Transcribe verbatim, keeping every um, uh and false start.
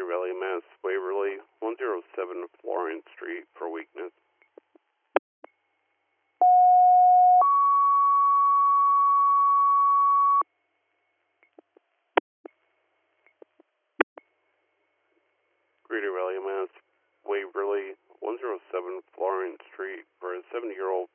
Rally, Mass, Waverly, one oh seven Florence Street for weakness. Greater Rally, Mass, Waverly, one oh seven Florence Street for a seventy-year-old